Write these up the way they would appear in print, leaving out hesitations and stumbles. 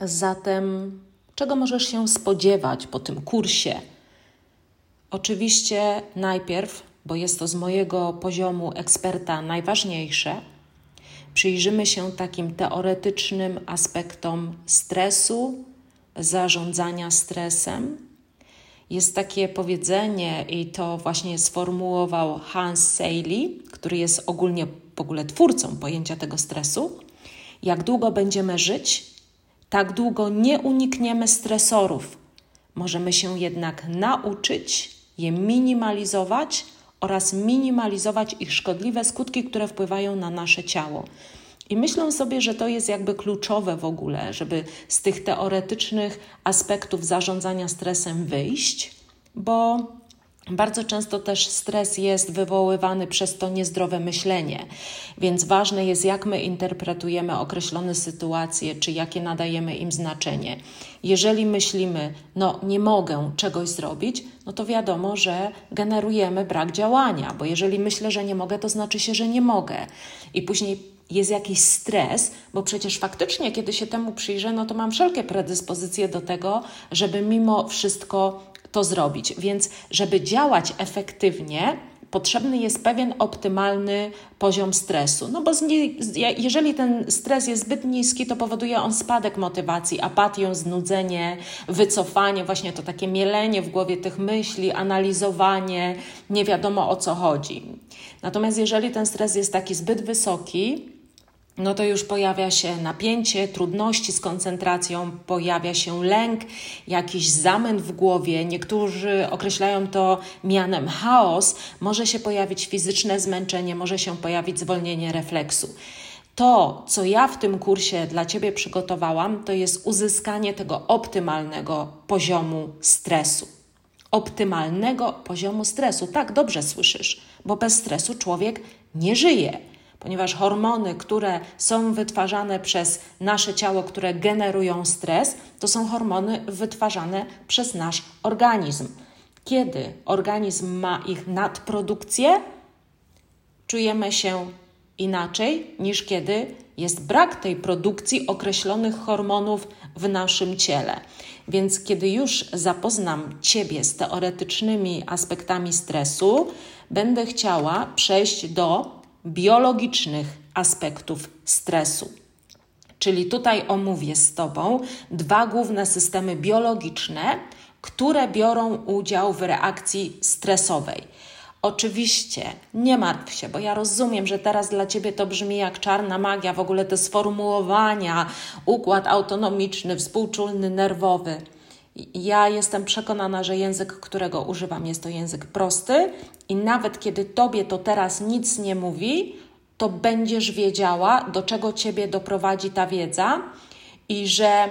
Zatem czego możesz się spodziewać po tym kursie? Oczywiście najpierw, bo jest to z mojego poziomu eksperta najważniejsze, przyjrzymy się takim teoretycznym aspektom stresu, zarządzania stresem. Jest takie powiedzenie i to właśnie sformułował Hans Selye, który jest w ogóle twórcą pojęcia tego stresu. Jak długo będziemy żyć, tak długo nie unikniemy stresorów. Możemy się jednak nauczyć je minimalizować oraz minimalizować ich szkodliwe skutki, które wpływają na nasze ciało. I myślę sobie, że to jest jakby kluczowe w ogóle, żeby z tych teoretycznych aspektów zarządzania stresem wyjść, bo bardzo często też stres jest wywoływany przez to niezdrowe myślenie, więc ważne jest, jak my interpretujemy określone sytuacje, czy jakie nadajemy im znaczenie. Jeżeli myślimy, nie mogę czegoś zrobić, to wiadomo, że generujemy brak działania, bo jeżeli myślę, że nie mogę, to znaczy się, że nie mogę. I później jest jakiś stres, bo przecież faktycznie, kiedy się temu przyjrzę, to mam wszelkie predyspozycje do tego, żeby mimo wszystko to zrobić. Więc żeby działać efektywnie, potrzebny jest pewien optymalny poziom stresu. Bo jeżeli ten stres jest zbyt niski, to powoduje on spadek motywacji, apatię, znudzenie, wycofanie, właśnie to takie mielenie w głowie tych myśli, analizowanie, nie wiadomo o co chodzi. Natomiast jeżeli ten stres jest taki zbyt wysoki, to już pojawia się napięcie, trudności z koncentracją, pojawia się lęk, jakiś zamęt w głowie. Niektórzy określają to mianem chaos. Może się pojawić fizyczne zmęczenie, może się pojawić zwolnienie refleksu. To, co ja w tym kursie dla Ciebie przygotowałam, to jest uzyskanie tego optymalnego poziomu stresu. Optymalnego poziomu stresu. Tak, dobrze słyszysz, bo bez stresu człowiek nie żyje. Ponieważ hormony, które są wytwarzane przez nasze ciało, które generują stres, to są hormony wytwarzane przez nasz organizm. Kiedy organizm ma ich nadprodukcję, czujemy się inaczej niż kiedy jest brak tej produkcji określonych hormonów w naszym ciele. Więc kiedy już zapoznam Ciebie z teoretycznymi aspektami stresu, będę chciała przejść do biologicznych aspektów stresu. Czyli tutaj omówię z Tobą 2 główne systemy biologiczne, które biorą udział w reakcji stresowej. Oczywiście nie martw się, bo ja rozumiem, że teraz dla Ciebie to brzmi jak czarna magia, w ogóle te sformułowania, układ autonomiczny, współczulny, nerwowy. Ja jestem przekonana, że język, którego używam, jest to język prosty i nawet kiedy Tobie to teraz nic nie mówi, to będziesz wiedziała, do czego Ciebie doprowadzi ta wiedza i że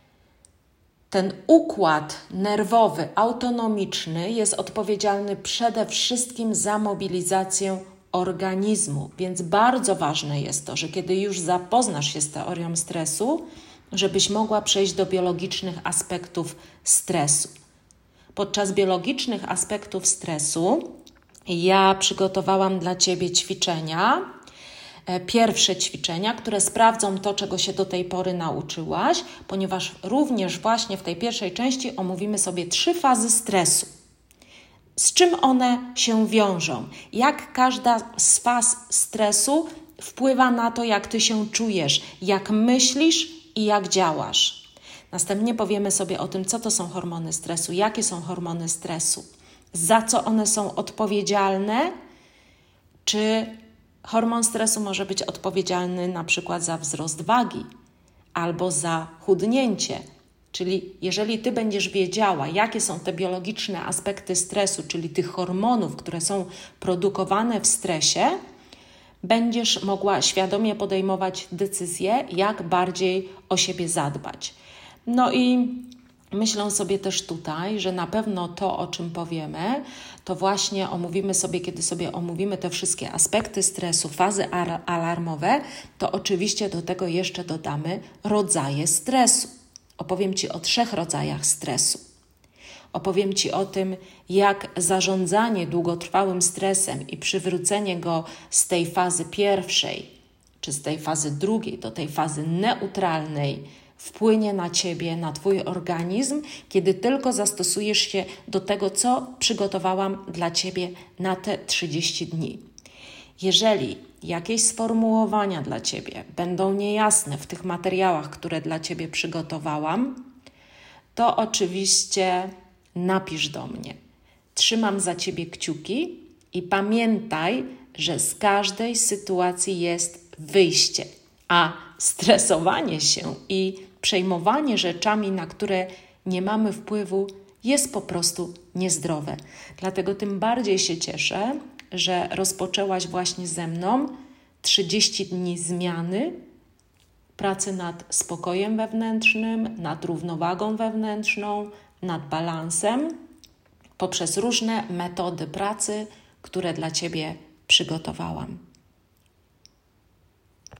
ten układ nerwowy, autonomiczny jest odpowiedzialny przede wszystkim za mobilizację organizmu. Więc bardzo ważne jest to, że kiedy już zapoznasz się z teorią stresu, żebyś mogła przejść do biologicznych aspektów stresu. Podczas biologicznych aspektów stresu ja przygotowałam dla Ciebie ćwiczenia, pierwsze ćwiczenia, które sprawdzą to, czego się do tej pory nauczyłaś, ponieważ również właśnie w tej pierwszej części omówimy sobie 3 fazy stresu. Z czym one się wiążą? Jak każda z faz stresu wpływa na to, jak Ty się czujesz, jak myślisz i jak działasz. Następnie powiemy sobie o tym, co to są hormony stresu, jakie są hormony stresu, za co one są odpowiedzialne, czy hormon stresu może być odpowiedzialny na przykład za wzrost wagi albo za chudnięcie. Czyli jeżeli Ty będziesz wiedziała, jakie są te biologiczne aspekty stresu, czyli tych hormonów, które są produkowane w stresie, będziesz mogła świadomie podejmować decyzje, jak bardziej o siebie zadbać. I myślę sobie też tutaj, że na pewno to, o czym powiemy, to właśnie omówimy sobie, kiedy sobie omówimy te wszystkie aspekty stresu, fazy alarmowe, to oczywiście do tego jeszcze dodamy rodzaje stresu. Opowiem Ci o 3 rodzajach stresu. Opowiem Ci o tym, jak zarządzanie długotrwałym stresem i przywrócenie go z tej fazy pierwszej, czy z tej fazy drugiej do tej fazy neutralnej wpłynie na Ciebie, na Twój organizm, kiedy tylko zastosujesz się do tego, co przygotowałam dla Ciebie na te 30 dni. Jeżeli jakieś sformułowania dla Ciebie będą niejasne w tych materiałach, które dla Ciebie przygotowałam, to oczywiście napisz do mnie. Trzymam za Ciebie kciuki i pamiętaj, że z każdej sytuacji jest wyjście, a stresowanie się i przejmowanie rzeczami, na które nie mamy wpływu, jest po prostu niezdrowe. Dlatego tym bardziej się cieszę, że rozpoczęłaś właśnie ze mną 30 dni zmiany, pracy nad spokojem wewnętrznym, nad równowagą wewnętrzną, nad balansem, poprzez różne metody pracy, które dla Ciebie przygotowałam.